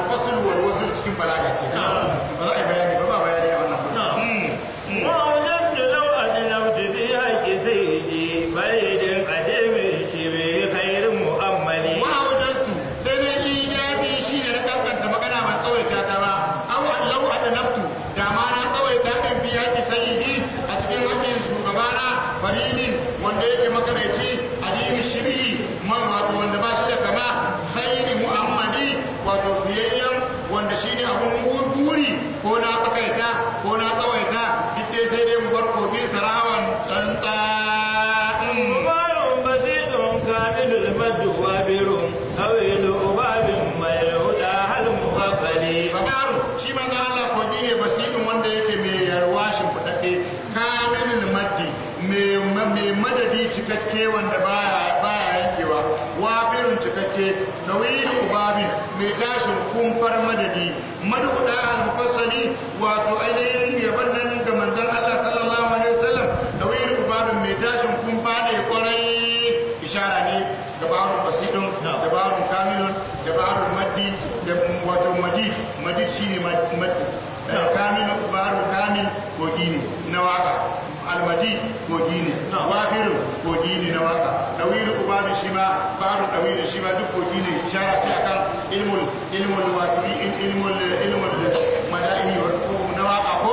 al-fasl wal wazl cikin balaga ke ba za a yi bayani ba bayani a wannan wa'adatu law adlawtu bi haqqi sayyidi baridin adami shi bi khairin mu'ammali wa'adatu sai ne ijazi shine na kankanta magana ban tsawaita ta ba aw law adnabtu da ma na tsawaita din bi haqqi sayyidi a cikin hakkin shugabana baridin wanda yake makareci adami shiri man wato wanda ba shi da kama khairi mu'ammali wato biyayyan wanda shine abun buri ko na takaita ko na tsawaita duk dai sai dai mu bar kogin sarawan tsantsa mubarun basidun kamilul madu wabirun hawilu ubabin malhuda hal muhaqqali babaru shi manzo Allah kogi ne basidun wanda yake mai yarwa shimfidadde kamilul maddi mai madadi cikakke wanda baya yankewa wabirun cikakke nawilu ubabin mai tashin kumfar madadi maduda al-mufassali wato ainihin yaban nan ga manzon Allah sallallahu alaihi wasallam nawilu ubabin mai tashin kumfa ne kwarai ishara ne dabarun basidun dabarun kamilun dabarun maddi da wato madid shine maddi kamil barul kamil kogi ne na waka almadi kogi ne wafiru kogi ne na waka dawiru ubabi shi ma baru dawiru shi ma duk kogi ne ishara ce akan ilmul wato ilmul madahi na waka ko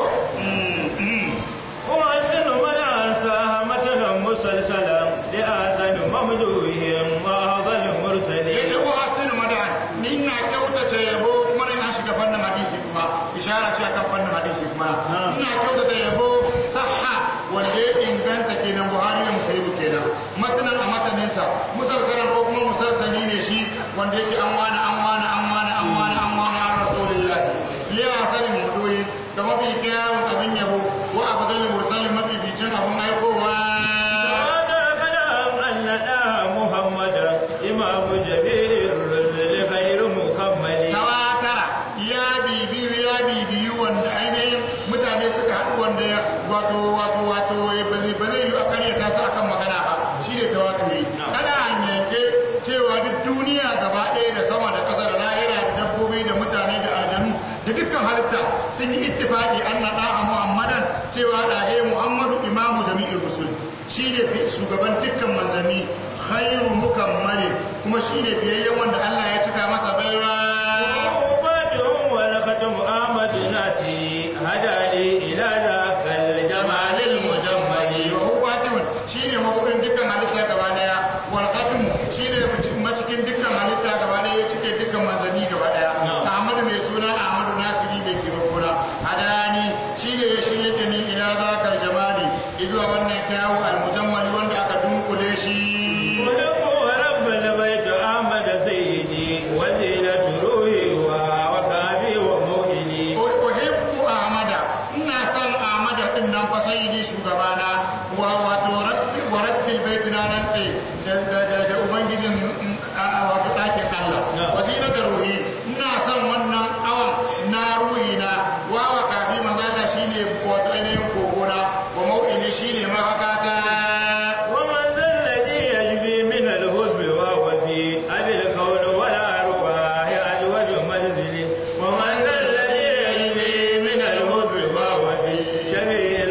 kuma sinu mana sahamatan musalsalan li asanu mamduhim wa hadal mursali yace wa sinu madan ni na kyautace yabo kuma na shiga fannin hadisi kuma ishara ce akan fannin hadisi kuma ina kyautata yabo sahha wanda ya inganta kenan Buhari da Muslim kenan matanan a mataninsa musalsalan ko kuma musalsali ne shi wanda yake an wani rasulullahi liya asalin mudoyi da mafi kyawun abin yabo wa abdul mursalin mafi bicin abin aikowa imamu jabir rusuli khairu mukammali tawatara ya bibiyu wanda ainihin mutane suka haɗu wanda wato ba zai yi a karyata su akan magana ba shi ne tawaturi kada an yanke cewa duk duniya gaba ɗaya da sama da ƙasa da lahira da dabbobi da mutane da aljanu da dukkan halitta sun yi ittifaqi an naɗa a muhammadan cewa ɗahe muhammadu imamu jami'in rusul shi ne shugaban dukkan manzanni khairu mukammalin kuma shi ne biyayyen wanda Allah ya cika masa baiwa Muhammad Nasiri hadali ila zakal jamalil mujammali wa huwa shine maburin dukkan halitta gaba daya wal khatim shine macikin dukkan halitta gaba daya ya cike dukkan manzanni gaba daya Ahmad mai suna Ahmad Nasiri bai ke bakura hadani shine ya shirye da ni ila zakal jamali izuwa wannan kyawu al mujammali wanda aka dunkule shi rabbul bait Ahmad sayyidi wa zinatu ruhi shugabana wato rabbil bait na nan da ubangijin wato ɗakin Allah wazina da ruhi ina son wannan awan na ruhi na wawa kafi magana shine wato ainihin kogona wa mau'ini shine mafakata wa man zalladhi yajbi min al-hubb wa wadi abil qawl wala ruwa ya al-wajh manzili wa man zalladhi yajbi min al-hubb wa wadi jamil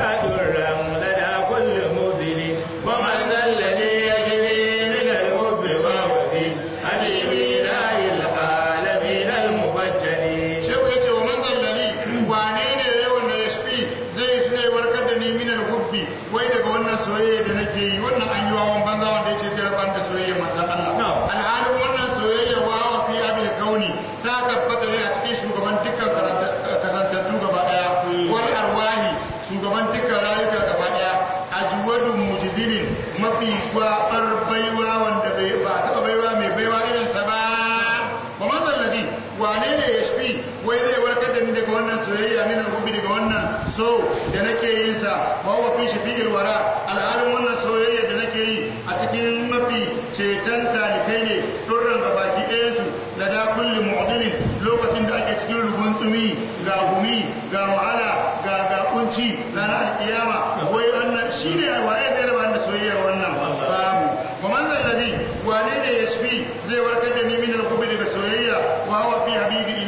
soyayya da nake yi wannan an yi wawan banza wanda ya ce da ban da soyayya manzon Allah alhalin wannan soyayya wawa fi abil kauni ta tabbata ne a cikin shugaban dukkan kasantattu gaba daya wal arwahi shugaban dukkan rayuka gaba daya ajwadu mujizinin mafi gwabar baiwa wanda ba taba baiwa mai baiwa irin sa ba wa man alladhi wane ne yashfi wai zai warkar da ni daga wannan soyayya min al-hubbi daga wannan so da nake yin sa wa huwa fi shafi'il wara alhalin wannan soyayya da nake yi a cikin mafi ceton talikai ne durran ga baki ɗayansu da da kulli mu'dilin lokacin da ake cikin rugun tsumi ga gumi ga wahala ga kunci ranar alkiyama wai wannan shine waye da rabar da soyayyar wannan babu wa man alladhi wane ne yashfi zai warkar da ni min al-hubbi daga soyayya wa huwa fi habibi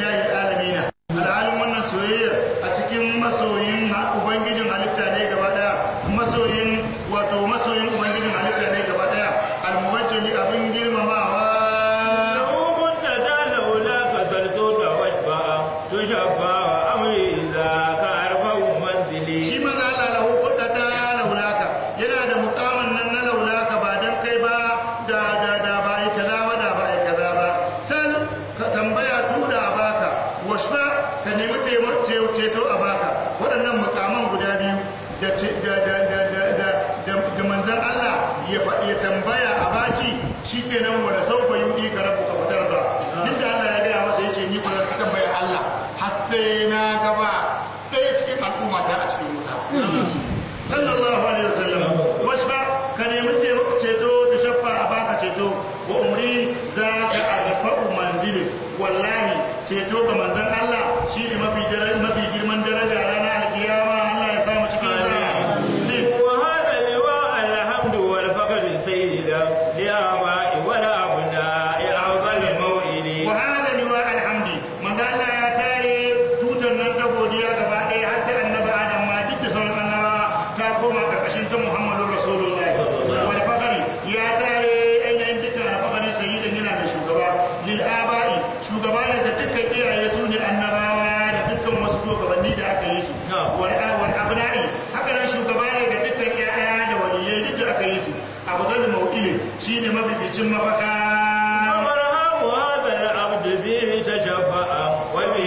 ka nemi ceto a baka waɗannan mukaman guda biyu da manzan Allah ya tambaya a bashi shikenan wala saufa yudi ka rabbuka fatarda duk da Allah ya gaya masa yace ni ba zan tambaya Allah har sai na gaba ɗaya cikin al'umma ta a cikin wuta sallallahu alaihi wasallam washfa ka nemi ceto da shaffa a baka ceto wa umri za ka arfa'u manzili wallahi ceto ga manzan Allah shi ne mafi girman daraja ranar alkiyama Allah ya kama cikin zara shi ne mafificin mafaka amarhamu hadha al-abd bihi tashaffa'a wa bi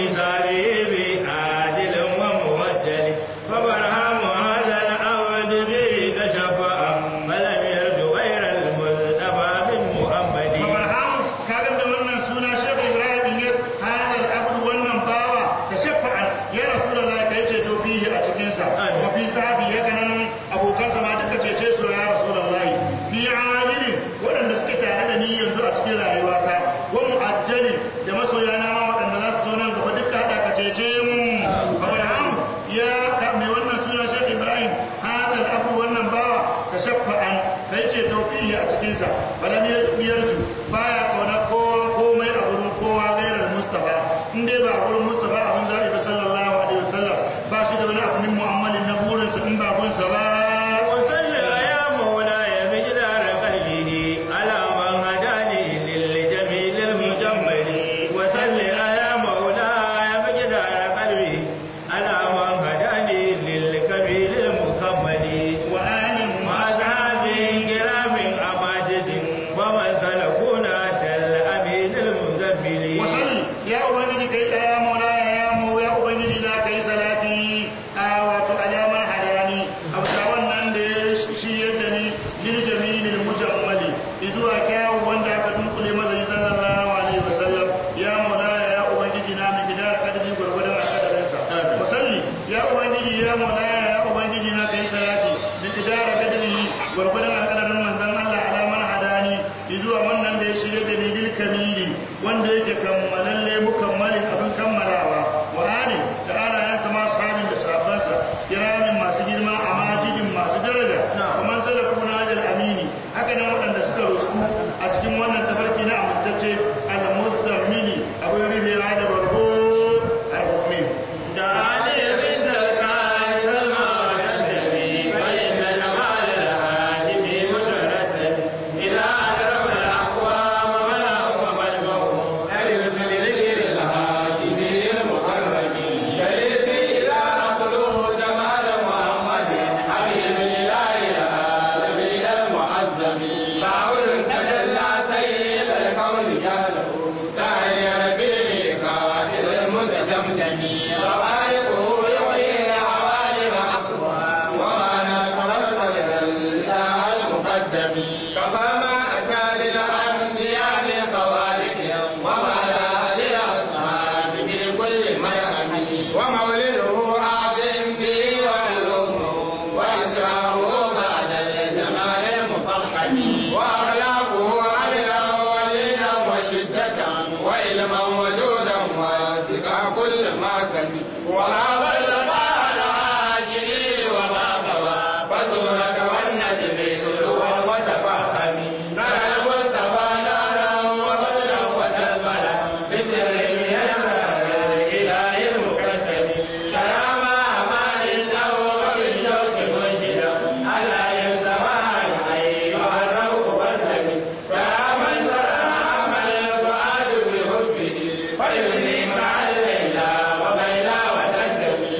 saribi adilun wa muwaddal famarhamu hadha al-abd bihi tashaffa'a falam yardu ghayra al-mustafa bin muhammad famarhamu kaga da wannan suna Sheikh Ibrahim Yas hadha al-abd wannan bawa tashaffa'a ya rasulullahi kai ce to bihi a cikin sa wa bi sahabi ya ganan abokan sa ma duka cece su ya rasulullahi bi waɗanda suke tare da ni yanzu a cikin rayuwata wa mu'ajjali da masoya na ma waɗanda za su zo nan gaba duka haɗa ka cece mu Abraham ya mai wannan suna Sheikh Ibrahim hadal abu wannan bawa ka shaffa'an kai ce tawfihi a cikin sa balam yarju baya kauna komai a wurin kowa gairar Mustafa in dai ba wurin Mustafa abin za'i ba sallallahu alaihi wasallam ba shi da wani abu min mu'ammalin na burinsa in ba gunsa ba ويسلم على الليل وبيلا وتندم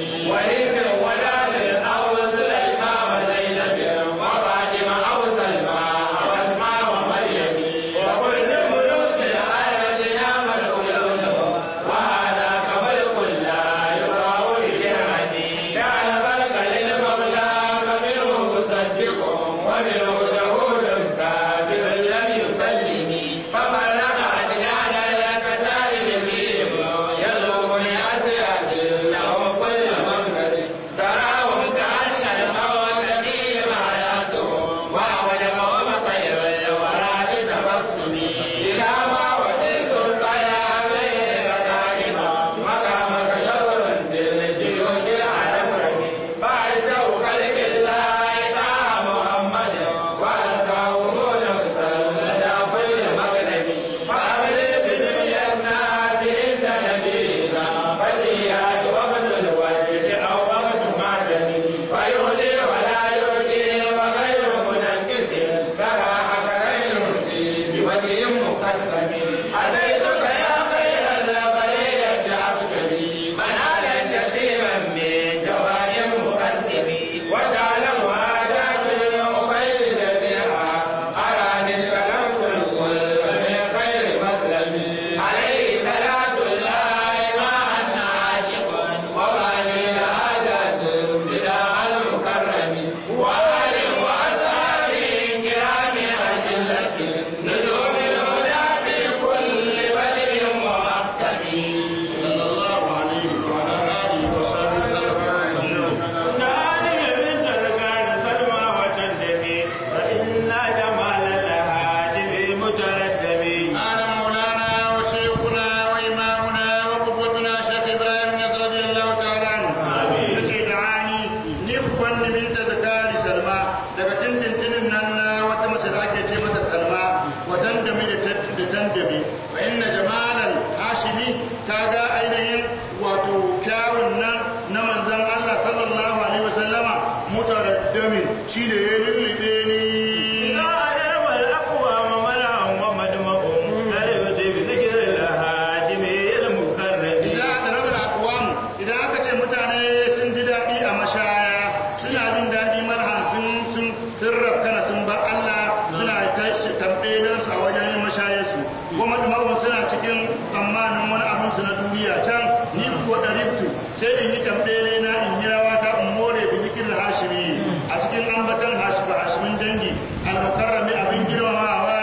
duniya can ni kuwa ɗaribtu sai in yi tambaye na in yi rawa ta in more bi zikin hashimi a cikin ambatan hashimin dangi al-mukarrami abin girmamawa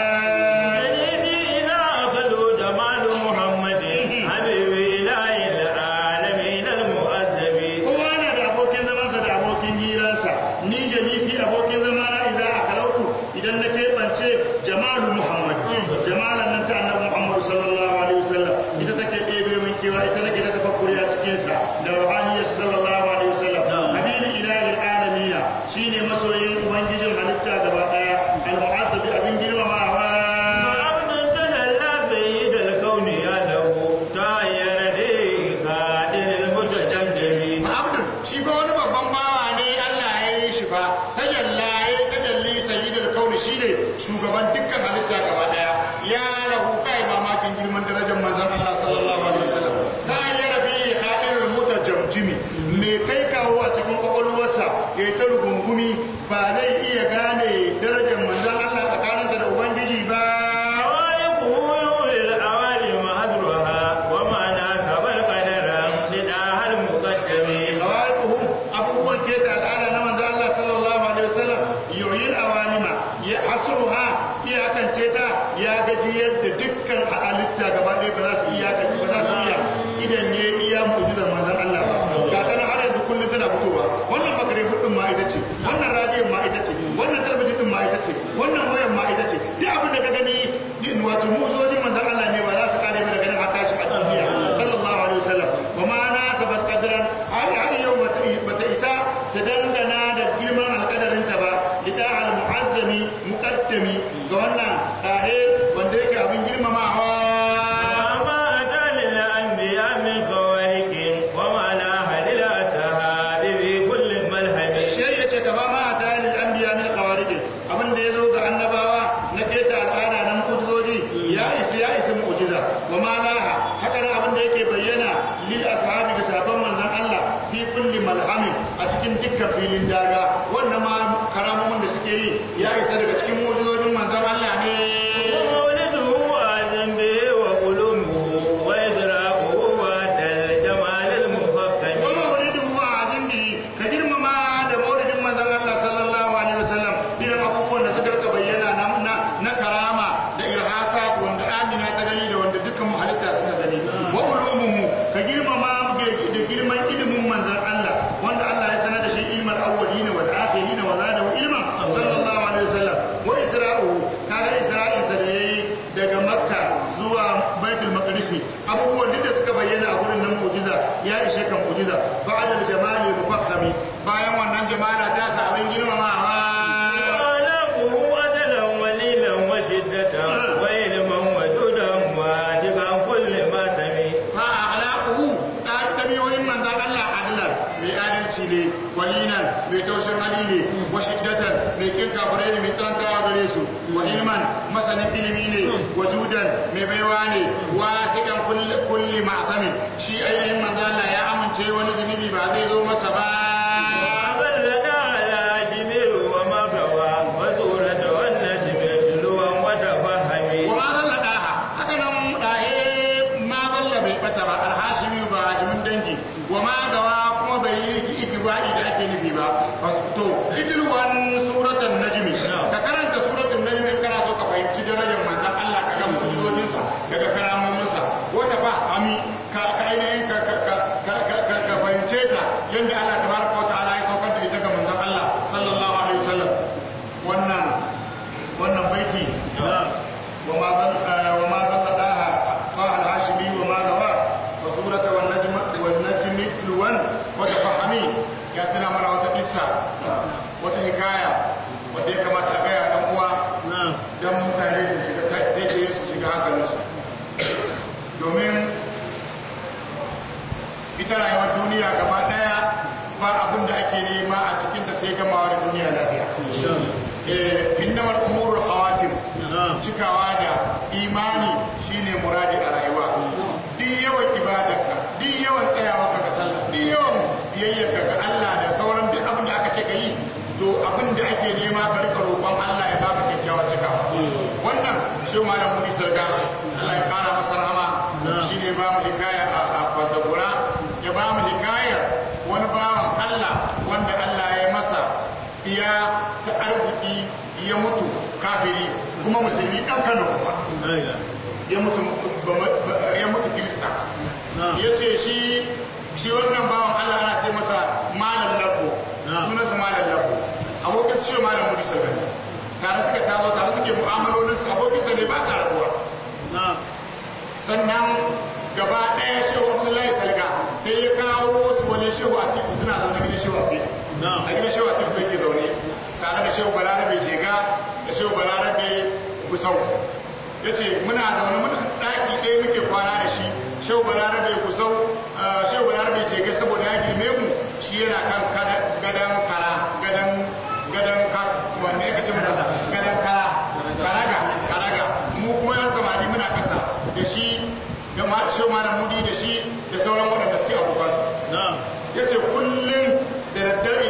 shugaban dukkan halitta gaba daya ya lahu kai mamakin girman darajar manzon Allah sallallahu alaihi wasallam ta ya rabi hadirul mutajamjimi me kai kawo a cikin kwakwalwarsa ya ta rugungumi ba zai iya gane darajar manzon Allah tsakaninsa da ubangiji ba abubuwan keta al'ada na manzon Allah sallallahu alaihi wasallam yoyin awalima ya asruha iyakance ta ya gaji yadda dukkan halitta gaba ɗaya ba za su iya idan ya iya mu'jizar manzon Allah ba ga tana har yanzu kullum tana fitowa wannan bakarin hudun ma ita ce wannan radiyon ma ita ce wannan talabijin din ma ita ce wannan wayan ma ita ce duk abin da ka gani wato mu'jizojin manzon Allah ne ba za su kare ba daga nan har tashi a duniya sallallahu alaihi wasallam wa ma nasabat qadran ai yau bata isa ta dangana da girman alƙadarinta ba lida al-mu'azzami muqaddami ga wannan dahe wanda yake abin girmamawa a cikin dukkan filin daga wannan ma karamomin da suke yi ya isa daga cikin mu'jizojin manzon Allah ne abubuwan duk da suka bayyana a gurin nan mu'jiza ya ishe kan mu'jiza ba'da al-jamali mufakhami bayan wannan jamala ta sa abin girmamawa walinan mai taushin hali ne wa shiddatan mai kin kafirai ne mai tsanantawa gare su wa ilman masanin ilimi ne wa judan mai baiwa ne wa sikan kulli ma'zami shi ainihin manzo Allah ya amince wani zunubi ba zai zo masa ba to idilwan suratan najmi ka karanta suratul najmi kana so ka fahimci darajar manzon Allah ka ga mu'jizojinsa daga karamominsa wata ba ami ka ainihin ka fahimce ta yadda Allah tabaraka wa ta'ala ya saukar da ita ga manzon Allah sallallahu alaihi wasallam wannan baiti wa ma dhalla daha al-hashimi wa ma gawa wa surata wan najmi luwan wa tafahami ya tana mana wata kissa wata hikaya wanda ya kamata a gaya ɗan uwa don mutane su shiga taitaye su shiga hankalinsu domin ita rayuwar duniya gaba ɗaya ba abin da ake nema a cikin da sai gamawa da duniya lafiya innamar umurul khawatim cikawa da imani shine muradi a rayuwa duk yawan ibadarka duk yawan tsayawa ga sallah duk yawan biyayyarka ga Allah da sauran duk abin da aka ce ka yi to abin da ake nema ka rika roƙon Allah ya baka kyakkyawar cikawa wannan shi malam Mudi Sarga Allah ya kara masa rahama shine ba mu hikaya a Kano kuma ya mutu Kirista ya ce shi wannan bawan Allah ana ce masa Malam Labbo sunansa Malam Labbo abokin shi Malam Mudi Salgari tare suka tazo tare suke mu'amalolinsu abokinsa ne ba ta rabuwa sannan gaba ɗaya shehu Abdullahi Salga sai ya kawo wasu wajen shehu Atiku suna zaune gidan shehu Atiku a gidan shehu Atiku yake zaune tare da shehu Balarabe Jega da shehu Balarabe Gusau ya ce muna zaune muna ɗaki ɗaya muke kwana da shi shehu Balarabe Gusau shehu Balarabe Jega saboda ya girme mu shi yana kan gadon kara wanda ya kace masa gadon karaga mu kuma yan samari muna ƙasa da shi da shehu Malam Mudi da shi da sauran waɗanda suke abokansu ya ce kullum da daddare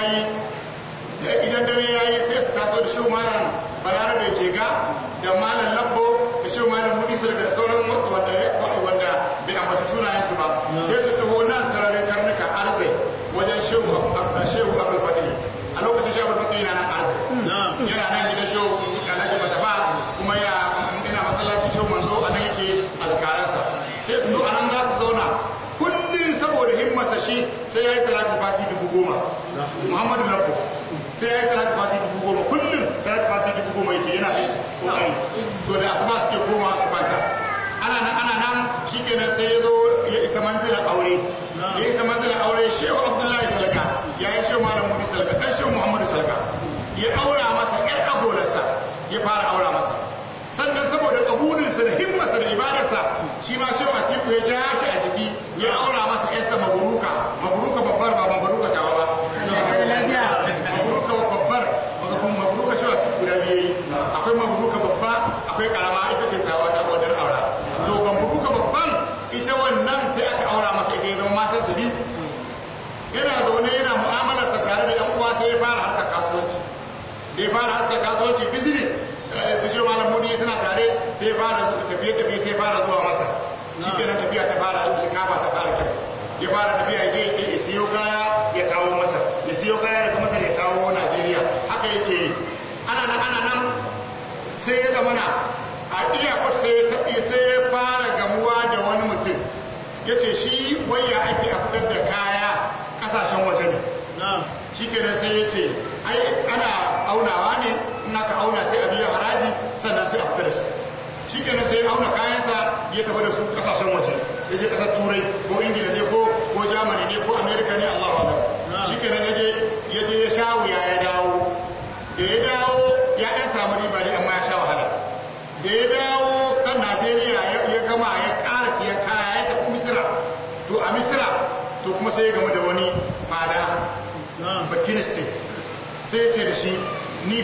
idan dare ya yi sai su taso da shehu Malam Balarabe Jega da Malam Labbo da shehu Malam Mudi Salga da sauran wanda bai ambaci sunayensu ba sai su taho nan sararin karnuka arzai wajen shehu Abdul Fatih a lokacin shehu Abdul Fatih yana nan arzai yana nan gidan shehu Alhaji Matafa kuma yana masallacin shehu Manzo a nan yake azkaransa sai su zo a nan za su zauna kullum saboda himmarsa shi sai ya yi salatin fati 10,000 Muhammadu Labbo sai ya yi salatin fati 10,000 kullum salatin fati 10,000 yake yana kai su kokari to da asuba suke komawa su kwanta ana nan shikenan sai ya zo ya isa manzilar aure shehu Abdullahi Salga ya yi shehu Malam Mudi Salga dan shehu Muhammadu Salga ya aura masa ƴar agolarsa ya fara aura masa sannan saboda kabulinsa da himmarsa da ibadarsa shi ma shehu Atiku ya ja shi a jiki ya aura masa ƴarsa Maburuka babbar ba Maburuka tawa ba Maburuka babbar Maburuka shehu Atiku guda biyu akwai Maburuka babba akwai karama ita ce tawa ta wadar aura to Maburuka babban ita wannan sai aka aura masa ita ya zama matarsa biyu yana zaune yana mu'amalarsa tare da yan uwa sai ya fara harkar kasuwanci da ya fara harkar kasuwanci business sai shi Malam Mudi tana tare sai ya fara tafiye sai ya fara zuwa masa shikenan tafiya ta fara likafa ta fara kyau ya fara tafiya ya je ya siyo kaya ya kawo masa ya siyo kaya daga masa ya kawo Najeriya haka yake yi ana nan sai ya zamana a iyakar sai ya fara gamuwa da wani mutum ya ce shi waya ake a fitar da kaya kasashen waje ne shi kenan sai ya ce ai ana aunawa ne in aka auna sai a biya haraji sannan sai a fita da su shi kenan sai ya auna kayansa ya tafi da su kasashen waje ya je kasar turai ko ingila ne ko germany ne ko america ne allahu akbar shi kenan ya je ya sha wuya ya dawo da ya dawo ya ɗan samu riba ne amma ya sha wahala da ya dawo kan najeriya ya gama ya ƙara siyan kaya ya tafi misira to a misira to kuma sai ya gama da wani fada ba kiristi sai ya ce da shi ni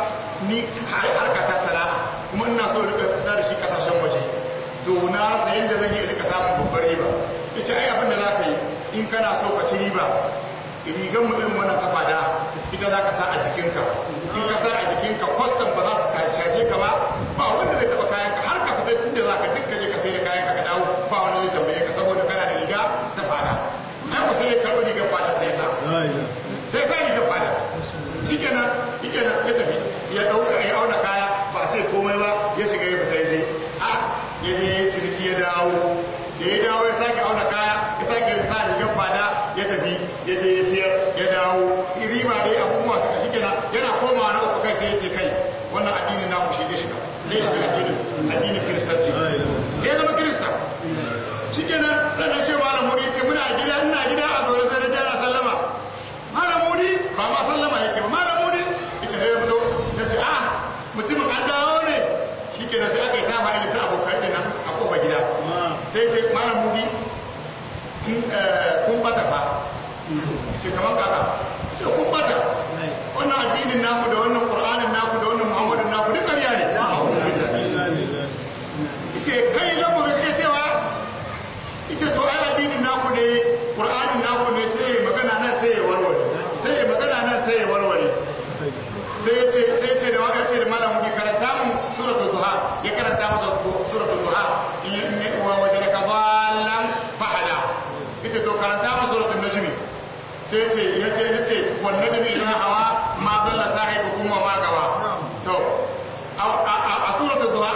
harka ta sana'a kuma ina so rika fita da shi kasashen waje to na rasa yadda zan yi rika samun babbar riba ya ce ai abin da za ka yi in kana so ka ci riba rigan mu irin wannan kafa da ita za ka sa a jikinka in ka sa a jikinka kwastam ba za su caje ka ba wanda zai taba kayan ka har ka fita inda za ka dukka je ka sai da kayan ka dawo ba wanda zai tambaye ka saboda kana da riga ta fada ai ku sai ya karɓi rigar fada sai sa rigar fada shikenan ya tafi ya ɗauka ya auna kaya ba ce komai ba ya shiga ya fita ya je ya je ya ciniki ya dawo da ya dawo ya sake auna kaya ya sake sa rigar fada ya tafi ya je ya siyar ya dawo riba dai abubuwa suka shikenan yana komawa na uku kai sai ya ce kai wannan addinin naku shi zai shiga addinin kiristanci sai ya zama kirista shikenan ranar shi Malam Mudi ya ce ina gida a zaune sai na jana sallama Malam Mudi ba ma sallama yake ba Malam Mudi ita sai ya fito ya ce mutumin an dawo ne shikenan sai aka yi ta fa'ida ta abokai din nan a kofar gida sai ce Malam Mudi kun bata ba ce kamar kaka ce kun bata wannan addinin naku da wannan Qur'anin naku da wannan Muhammadin naku duk ƙarya ne ce kai labo da kake cewa ita to ai addinin naku ne Qur'anin naku ne sai magana nan sai ya warware sai ya ce da waka ce da Malam Mudi karanta mun suratul duha ya karanta masa suratul duha wa wajadaka dhallan fahada ita to karanta masa suratul najmi sai ya ce wan najmi idha hawa ma dalla sahibukum wa ma gawa to a suratul duha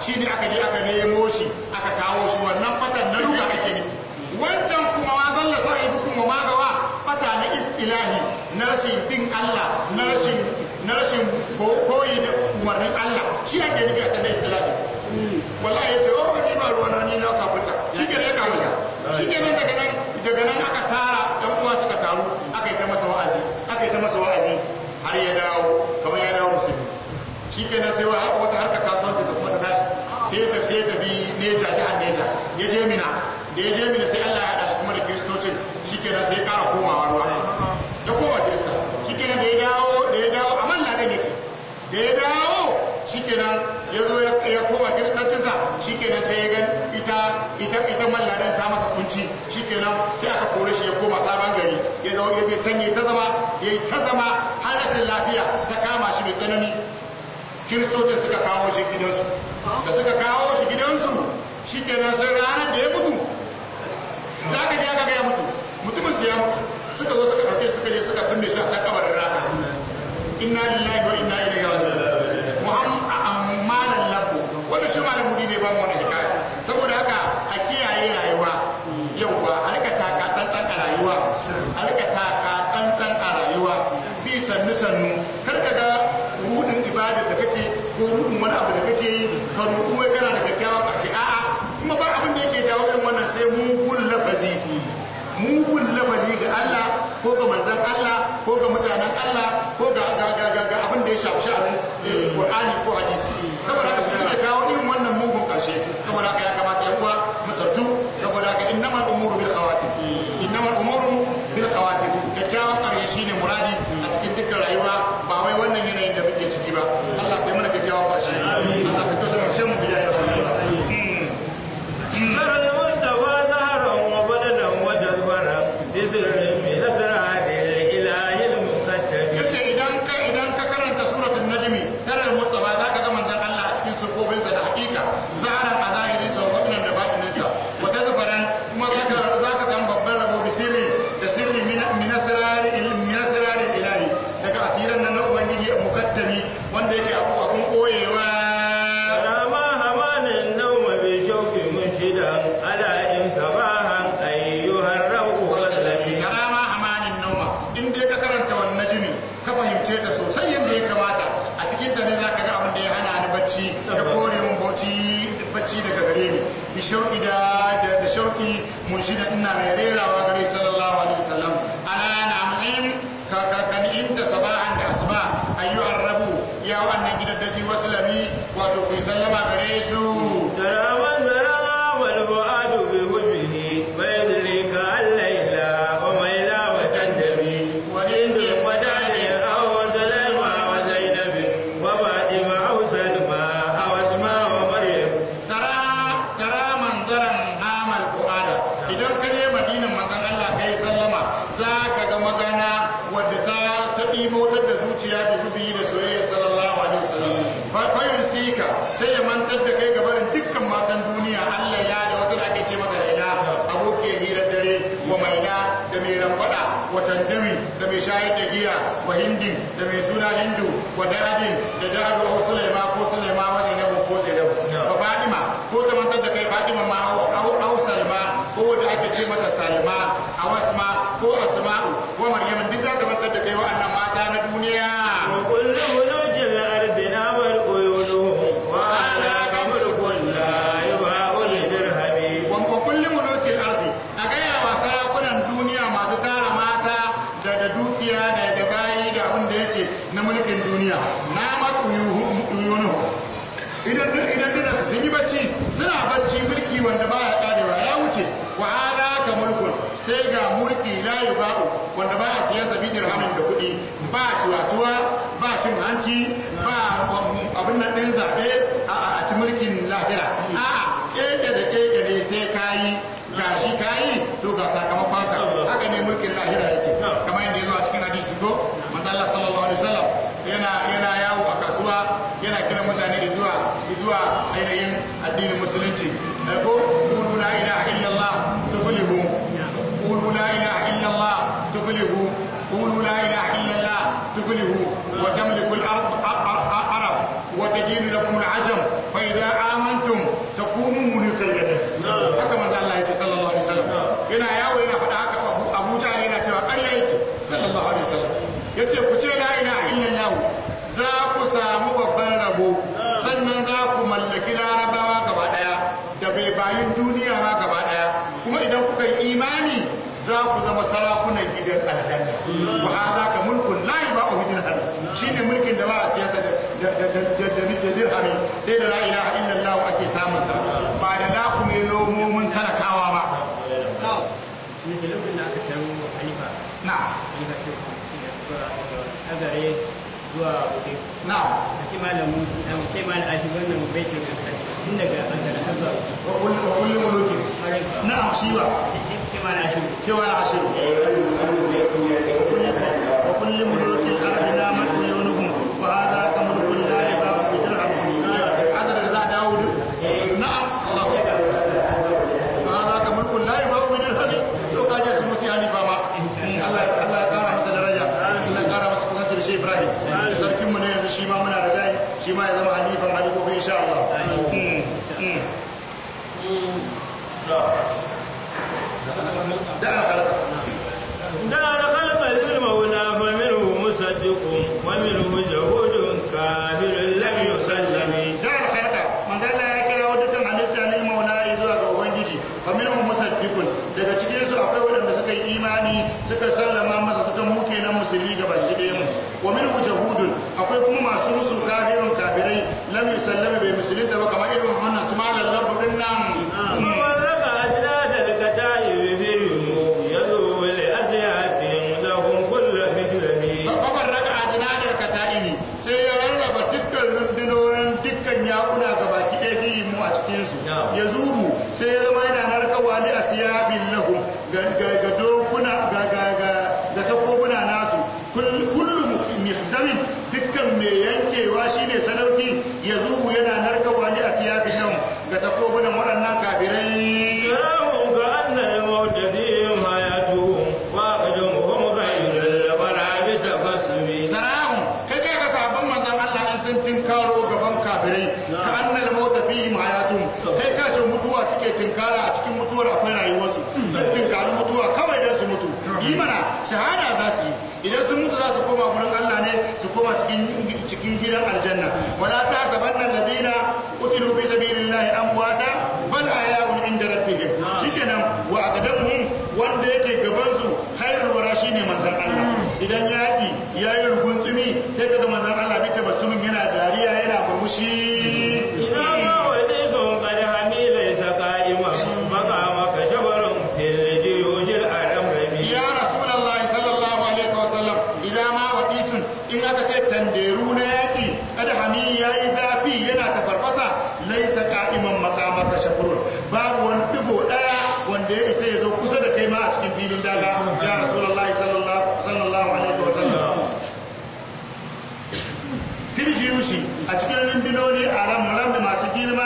shine aka je aka nemo shi aka kawo shi wannan fatan na luga ake ne wancan kuma ma dalla sahibukum wa magawa fata na istilahi na rashin bin Allah na rashin koyi da umarnin Allah shi ake nufi a can istilahi wallahi yace oh ni ba ruwana ni na kafuta shi ke ne kafuta shi ke nan daga nan aka tara ɗan uwa suka taru aka yi ta masa wa'azi har ya dawo kamar ya dawo musulmi shi ke nan sai wata harkar kasuwanci sa kuma ta tashi sai ya tafi Neja jihar Neja ya je Mina da ya je Mina sai Allah ya haɗa shi kuma da kiristocin shi ke nan sai ya ƙara komawa ruwa ya koma kirista shi ke nan da ya dawo a man ladan yake da ya dawo shi ke nan ya zo ya koma kiristancinsa shi ke nan sai ya gan ita man ladan ta masa kunci shi ke nan sai aka kore shi ya koma sabon gari ya zo ya je can ya yi ta zama har rashin lafiya ta kama shi mai tsanani kiristocin suka kawo shi gidansu da suka kawo shi gidansu shi ke nan sai ranar da ya mutu za ka je aka gaya musu mutumin su ya mutu suka zo suka ɗauke suka je suka binne shi a can kabarin rana inna lillahi wa inna ilaihi raji'un malam labbo wanda shi malam mudi ne ba mu wani hikaya saboda haka a kiyaye rayuwa yauwa a rika taka tsantsan a rayuwa bi sannu kar ka ga rudin ibada da kake ko rudin wani abu da kake yi ka rudu wai kana da kyakkyawan ƙarshe a'a kuma ba abin da yake jawo irin wannan sai mugun lafazi ga Allah ko ga manzon Allah ko ga mutanen Allah ko ga abin da ya shafi sha'anin Qur'ani ko hadisi saboda haka sai suka kawo irin wannan mugun ƙarshe saboda haka ya kamata yan uwa mu tsartu saboda haka innamal umuru bil khawatim kyakkyawan ƙarshe shine muradi a cikin dukkan rayuwa ba wai wannan yanayin da muke ciki ba Allah kai mana kyakkyawan ƙarshe Allah ka tada ƙarshen mu biya rasulullah wanda yake abun koyewa rama hamanin nauma bi shauki munshidan ala in sabahan ayyuhar rawu waslami karama hamanin nauma in dai ka karanta wannan najmi ka fahimce ta sosai yadda ya kamata a cikin ta ne zaka ga abin da ya hana ni bacci ya kore mun bacci daga gare ni bi shauki da shauki munshidan ina mai rerawa gare sallallahu alaihi wasallam ala na'im kan inta sabahan da asba ayyuhar rabu ya wannan gidan daji wasu lami wato kai sallama gare su tara manzara wal bu'adu bi wajhihi baydrika al-layla wa mayla wa tandami wa inda wadani aw salama wa zainab wa fatima aw salma aw asma wa maryam tara manzaran amal bu'ada idan ka je madinan manzon Allah kai sallama zaka ga magana wadda ta motar da zuciya da zubi da soyayya sallallahu alaihi wasallam bayan sika sai ya mantar da kai gabarin dukkan matan duniya Allah ya da wata da ake ce mata Laila aboki hirar dare wa Maina da mai rambada wa Tandami da mai shayar da giya wa Hindin da mai suna Hindu wa Dadin da Dadu ko Sulaima ko Zainabu ko Zainabu wa Fatima ko ta mantar da kai Fatima ma au Salma ko wanda ake ce mata Salma a Wasma ko Asma'u wa Maryam duk za ta mantar da kai wa'annan mata na duniya wa kullu mulukil ardi namal uyunuhum wa ala kamrukul la yuba'u lidirhami wa kullu mulukil ardi a gaya wa sarakunan duniya masu tara mata da dukiya da bayi da abin da yake na mulkin duniya namal uyunuhum idan su sun yi bacci suna bacci mulki wanda baya karewa ya wuce wa ala kamrukul sai ga mulki la yuba'u wanda ba a siyan sa dirhamin da kuɗi ba ciwatuwa ba cin hanci ba abin nan ɗin zaɓe a ci mulkin lahira a'a keke da keke ne sai kayi gashi kayi to ga sakamakon ka haka ne mulkin lahira yake kamar yadda ya zo a cikin hadisi ko manzo Allah sallallahu alaihi wasallam yana yawo a kasuwa yana kiran mutane zuwa ainihin addinin musulunci ko qulu la ilaha illallah tuflihu qulu la ilaha illallah tuflihu qulu la ilaha illallah tuflihu wa tamliku al-arab wa tajid lakum al-ajam fa idha amantum sai da la ilaha illallah ake samun sa ba da lakume lomomin talakawa ba na agare zuwa gobe na shi malamu sai malam ashi wannan baitin tun daga bangaren har zuwa wa kullu mulukin na shi ba shi malam ashi shi wa ashiru wa kullu mulukin arabina maduyunuhum wa hadha kamulkul la yabahu bidirham adar da daud na'am Allah wa hadha kamulkul la yabahu bidirham to kaje su musu yani ba ma Allah ya kara masa daraja Allah ya kara masa kusanci da shi Ibrahim sarkin mu ne yanzu shi ma muna da gai shi ma ya zama halifan ali gobe insha Allah دار خلق المولى فمنه مصدق ومنه جهود كافر لم يسلم دار خلق من قال لا يكره ودكان halitta ne maula zuwa ga ubangiji faminhu musaddiqun daga cikin su akwai wanda suka yi imani suka sallama masa suka muke nan musulmi ga baki da mu wa minhu jahudun akwai kuma masu musu kafirun kafirai lam yusallama bai musulunta ba kamar irin wannan su malan rabbun nan ya zubu sai ya zama yana narkawa li asiyabin lahum ga dokuna ga takobuna nasu kullu mihzamin dukkan mai yankewa shine sadauki ya zubu yana narkawa li asiyabin lahum ga takobunan waɗannan kafirai tarahum ka anna al-maut fihim hayatuhum wa qadumuhum ghayrul warabi tabassumi tarahum kai ga sabon manzon Allah an sun tinkaro gaban kafirai ka anna al-maut fihim hayatuhum kai ka ce mutuwa suke tinkara a cikin mutuwar akwai rayuwarsu sun tinkari mutuwa kawai dan su mutu yi mana shahada za su yi idan sun mutu za su koma gurin Allah ne su koma cikin gidan aljanna wala ta sabanna alladina qutilu fi sabilillahi amwata bal ahya'un inda rabbihim shikenan wa aqdamuhum wanda yake gaban su khairul wara shine manzon Allah idan yaki yayi rugun tsumi sai kaga manzon Allah bi tabassumin yana dariya yana murmushi in aka ce tanderu na yaƙi kada hami ya yi zafi yana tafarfasa laisa ka'iman makamaka shakurun babu wani digo ɗaya wanda ya isa ya zo kusa da kai ma a cikin filin daga ya rasulullahi sallallahu alaihi wa sallam firjiyushi a cikin rindinoni a ran da masu girma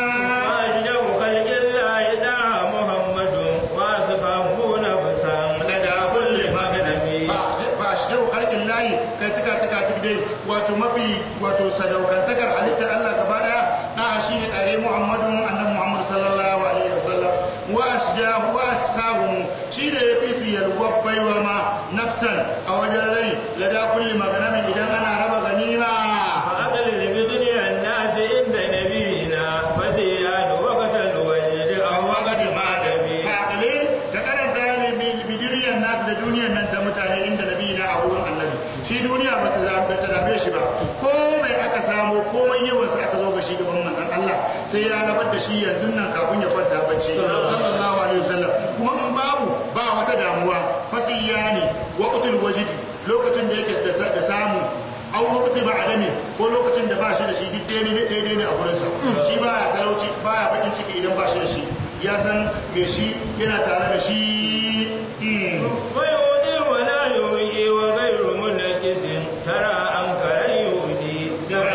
wato mafi wato sadaukantakar halittar Allah gaba daya na shi ne dare Muhammadun annabi Muhammad sallallahu alaihi wasallam wa asjahu wa astahu shi da yafi su yalwa baiwa ma nafsan a wajen rai lada kulli maganamin idan ana raba ganima fa aqalil bi dunyan nas inda nabiyina fasiyadu waqtal wajid aw waqti madami fa aqalil da karanta ne bi dunyan nas da dunyan nan ta mutane inda nabiyina a wurin annabi shi duniya ba ta dame shi ba komai aka samu komai yawan sa aka zo ga shi gaban manzon Allah sai ya rabar da shi yanzu nan kafin ya kwanta bacci sallallahu alaihi wasallam kuma in babu ba wata damuwa fasiyani waqtul wajidi lokacin da yake da samu an waqti ba adami ko lokacin da ba shi da shi duk daidai ne a gurin sa shi baya talauci baya bakin ciki idan ba shi da shi ya san me shi yana tare da shi ترى أنكر يودي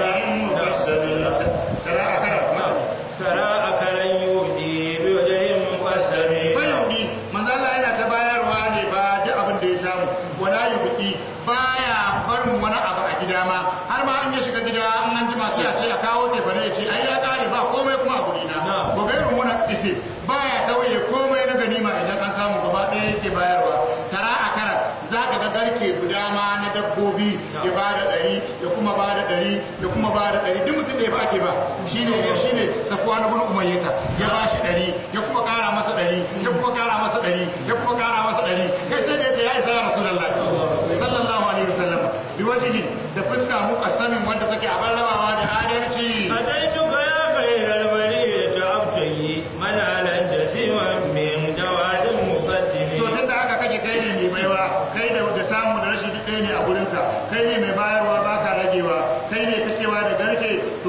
ترى أكل يودي بوجه مقسم فيودي من ذا الله yana ta bayarwa ne ba da abin da ya samu wala yubki baya barin wani abu a gida ma har ma an ya shiga gida an an jima sai a ce a kawo ke bane ya ce ai ya kare ba komai kuma a guri na ko gairu muna kise baya tawaye komai na ganima idan an samu gaba ɗaya yake bayarwa tara a karar za ka ga garke guda ma na dabbobi ya ba da 100 ya kuma ba da 100 ya kuma ba da 100 duk mutum da ya ba ake ba shine safuwa na bin umayyata ya ba shi 100 ya kuma kara masa 100 ya kuma kara masa 100 ya kuma kara masa 100 kai sai da ya ce ya isa ya rasulullahi sallallahu alaihi wasallam bi wajihi da fuska muqassamin wanda take a rabawa da adalci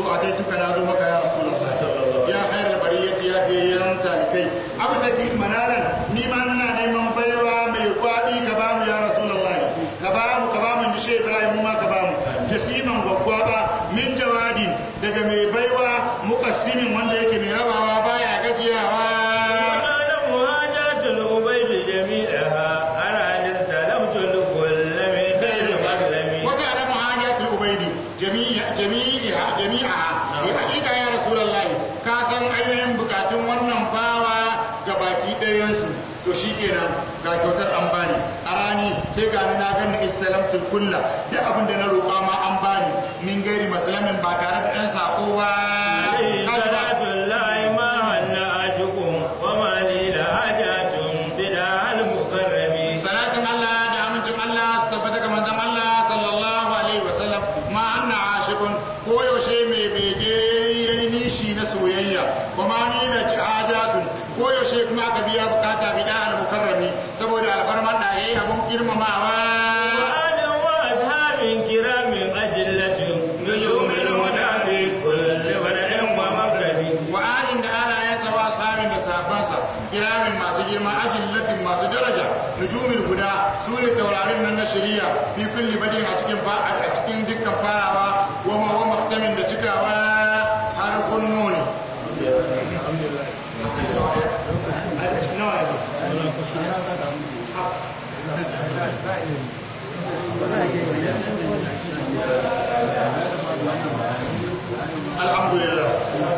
ataituka na zo maka ya rasulullah ya khairal bariyati ya biyan talikai abtadi manalan ni ma ina neman baiwa mai kwabi ka ba mu ya rasulullah ka ba mu ji shi Ibrahim mu ma ka ba mu jasiman gwaggwaba min jawadin daga mai baiwa muqassimin wanda yake mai rabawa baya gajiyawa jami'a ya hakika ya rasulullahi ka san ainihin bukatun wannan bawa ga baki ɗayansu to shikenan ga kyautar an bani a rani sai ga na ganin istalamtul kulla duk abin da na roƙa ma an bani min gairi maslamin ba tare da ɗan sako ba kuma ni na hajatun ko yaushe kuma aka biya bukata bi da al-mukarrami saboda alfarman da yayi abun girmamawa wa adam wa ashabin kiramin ajillatin nujumil wadabi kulli waladin wa makrami wa alin da ala ya saba ashabin da sahabbansa kiramin masu girma ajillatin masu daraja nujumil guda sune taurarin nan na shari'a fi kulli badin a cikin dukkan farawa wa maktamin da cikawa har kunnuni Alhamdulillah.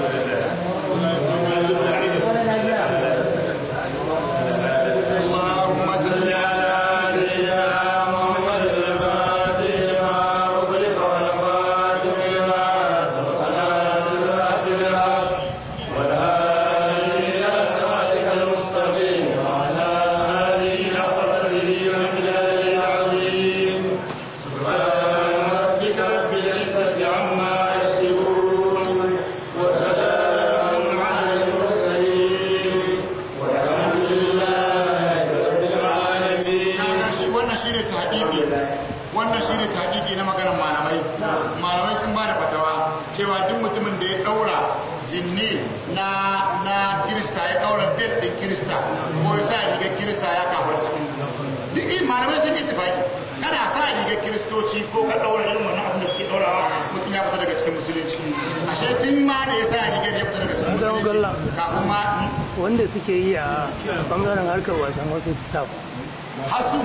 Wannan shi ne tahqiqi na maganar malamai sun ba da fatawa cewa duk mutumin da ya daura zinni na kirista ya daura bel din kirista ko ya sa rigar kirista ya kafirta duk malamai sun yi tafaki kana sa rigar kiristoci ko ka daura irin wannan abin da suke daurawa mutum ya fita daga cikin musulunci ashe tun ma da ya sa rigar ya fita daga cikin musulunci kafin ma wanda suke yi a bangaren harkar wasan wasu su sa hasu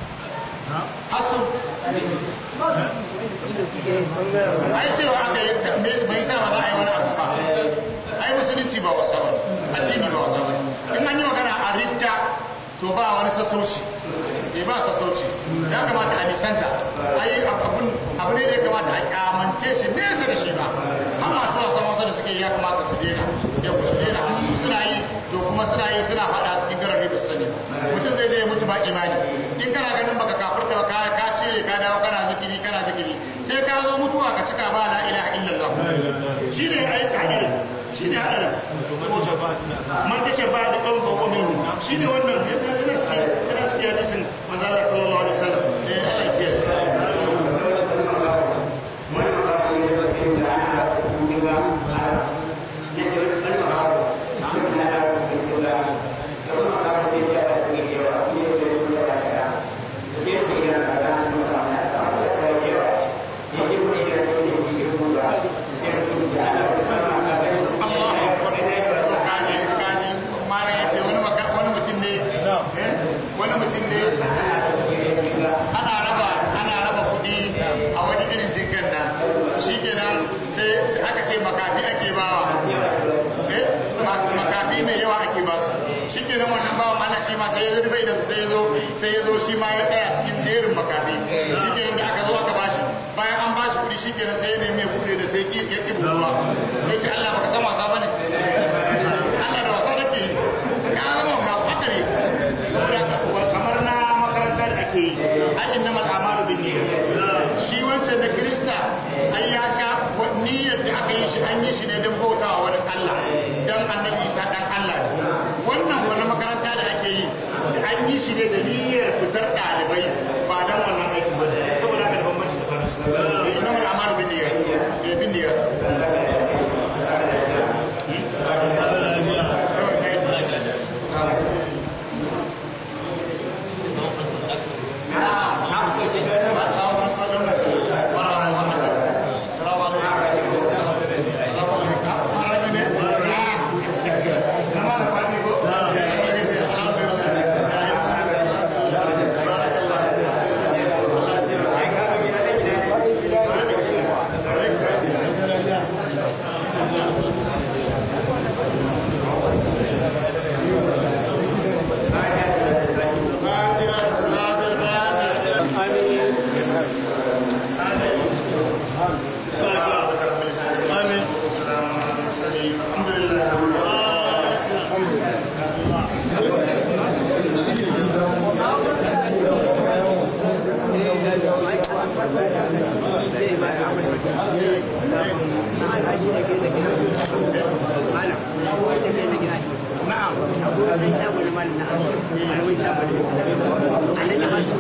ai cewa aka yi bai sa ba za a yi wani abu ba ai musulunci ba wasa ba addini ba wasa ba in an yi magana a ridda to ba wani sassauci ba sassauci ya kamata a nisanta ai abu ne da ya kamata a kyamance shi nesa da shi ba har masu wasan wasa da suke yi ya kamata su daina su daina suna yi to kuma suna yi suna fada cikin garar da su sani mutum zai je mutu ba imani in kana ganin baka kafirta ba ka cire ka dawo kana zikiri sai ka zo mutuwa ka cika ba la ilaha illallah shine ai tsagiri shine hadarin man tashabba da qawmin wa minhum shine wannan yana cikin hadisin manzo Allah sallallahu alaihi wasallam Allah ya kiyaye wani mutum ne ana raba kuɗi a wani irin jingan nan shi kenan sai aka ce makafi ake bawa masu makafi mai yawa ake basu shi kenan wannan bawa mana shi ma sai ya zo bai da sai ya zo shi ma ya tsaya cikin jerin makafi shi kenan da aka zo aka bashi bayan an bashi kuɗi shi kenan sai ya nemi ya bude da sai ya ƙi buɗuwa sai ce Allah baka san wasa bane Allah da wasa nake yi ya zama ba haka ne kamar na makarantar da ake yi ai innamal a'malu binniyat shi wancan da Kirista ai ya sha niyyar da aka yi shi an yi shi ne don bautawa wani Allah dan Annabi Isa dan Allah ne wannan wani makaranta da ake yi da an yi shi ne da niyyar fitar ɗalibai ba dan wannan aikin ba saboda haka da bambanci da kansu innamal a'malu binniyat na'am